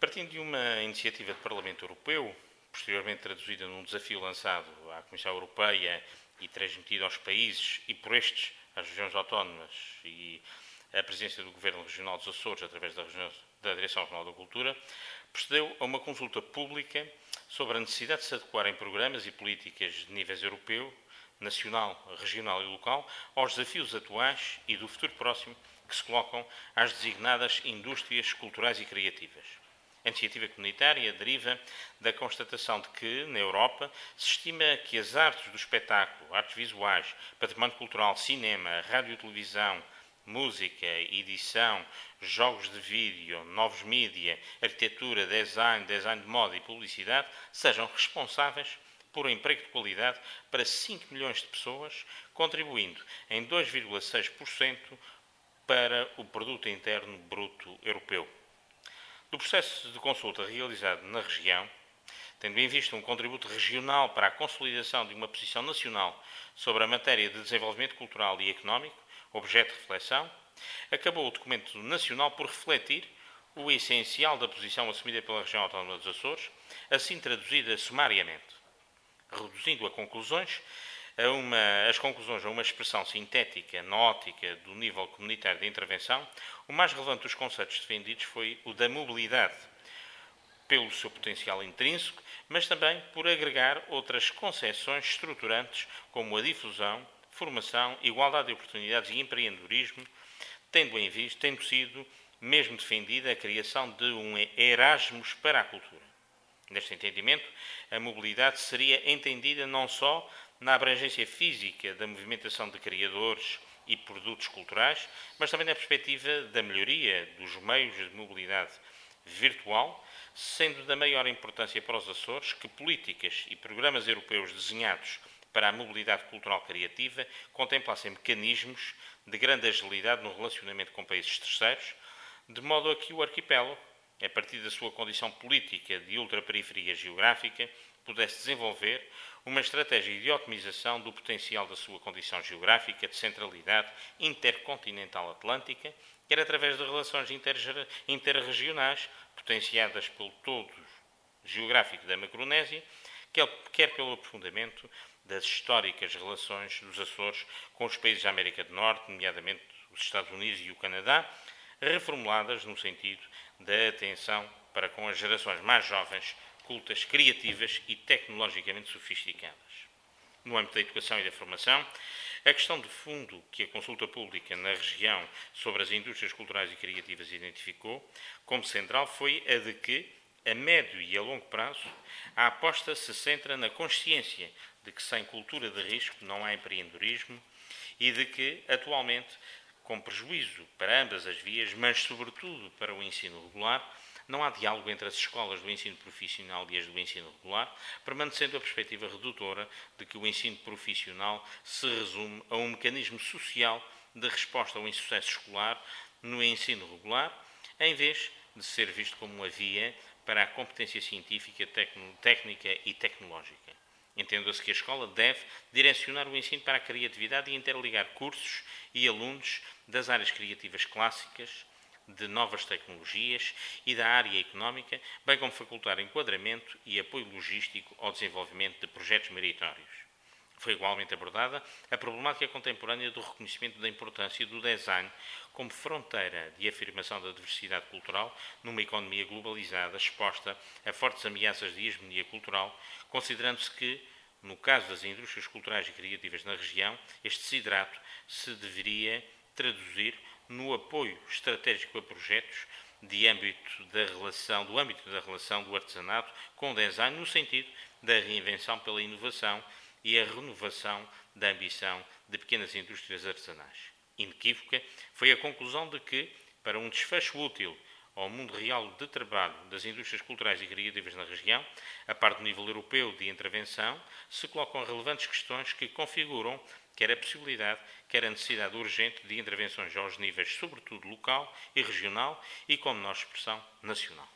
Partindo de uma iniciativa do Parlamento Europeu, posteriormente traduzida num desafio lançado à Comissão Europeia e transmitido aos países e por estes às regiões autónomas e a presidência do Governo Regional dos Açores através da Direção Regional da Cultura, procedeu a uma consulta pública sobre a necessidade de se adequar em programas e políticas de níveis europeu, nacional, regional e local aos desafios atuais e do futuro próximo que se colocam às designadas indústrias culturais e criativas. A iniciativa comunitária deriva da constatação de que, na Europa, se estima que as artes do espetáculo, artes visuais, património cultural, cinema, rádio e televisão, música, edição, jogos de vídeo, novos mídia, arquitetura, design de moda e publicidade sejam responsáveis por um emprego de qualidade para 5 milhões de pessoas, contribuindo em 2,6% para o Produto Interno Bruto Europeu. Do processo de consulta realizado na região, tendo em vista um contributo regional para a consolidação de uma posição nacional sobre a matéria de desenvolvimento cultural e económico, objeto de reflexão, acabou o documento nacional por refletir o essencial da posição assumida pela região autónoma dos Açores, assim traduzida sumariamente, reduzindo as conclusões a uma expressão sintética na ótica do nível comunitário de intervenção. O mais relevante dos conceitos defendidos foi o da mobilidade, pelo seu potencial intrínseco, mas também por agregar outras concepções estruturantes como a difusão, formação, igualdade de oportunidades e empreendedorismo, tendo sido mesmo defendida a criação de um Erasmus para a cultura. Neste entendimento, a mobilidade seria entendida não só na abrangência física da movimentação de criadores e produtos culturais, mas também na perspectiva da melhoria dos meios de mobilidade virtual, sendo da maior importância para os Açores que políticas e programas europeus desenhados para a mobilidade cultural criativa contemplassem mecanismos de grande agilidade no relacionamento com países terceiros, de modo a que o arquipélago, a partir da sua condição política de ultraperiferia geográfica, pudesse desenvolver uma estratégia de otimização do potencial da sua condição geográfica de centralidade intercontinental atlântica, quer através de relações interregionais potenciadas pelo todo geográfico da Micronésia, quer pelo aprofundamento das históricas relações dos Açores com os países da América do Norte, nomeadamente os Estados Unidos e o Canadá, reformuladas no sentido da atenção para com as gerações mais jovens, cultas, criativas e tecnologicamente sofisticadas. No âmbito da educação e da formação, a questão de fundo que a consulta pública na região sobre as indústrias culturais e criativas identificou como central foi a de que, a médio e a longo prazo, a aposta se centra na consciência de que sem cultura de risco não há empreendedorismo e de que, atualmente, com prejuízo para ambas as vias, mas sobretudo para o ensino regular, não há diálogo entre as escolas do ensino profissional e as do ensino regular, permanecendo a perspectiva redutora de que o ensino profissional se resume a um mecanismo social de resposta ao insucesso escolar no ensino regular, em vez de ser visto como uma via para a competência científica, técnica e tecnológica. Entenda-se que a escola deve direcionar o ensino para a criatividade e interligar cursos e alunos das áreas criativas clássicas, de novas tecnologias e da área económica, bem como facultar enquadramento e apoio logístico ao desenvolvimento de projetos meritórios. Foi igualmente abordada a problemática contemporânea do reconhecimento da importância do design como fronteira de afirmação da diversidade cultural numa economia globalizada exposta a fortes ameaças de hegemonia cultural, considerando-se que, no caso das indústrias culturais e criativas na região, este desidrato se deveria traduzir no apoio estratégico a projetos do âmbito da relação do artesanato com o design, no sentido da reinvenção pela inovação e a renovação da ambição de pequenas indústrias artesanais. Inequívoca foi a conclusão de que, para um desfecho útil ao mundo real de trabalho das indústrias culturais e criativas na região, a par do nível europeu de intervenção, se colocam relevantes questões que configuram quer a possibilidade, quer a necessidade urgente de intervenções aos níveis, sobretudo local e regional, e com menor expressão nacional.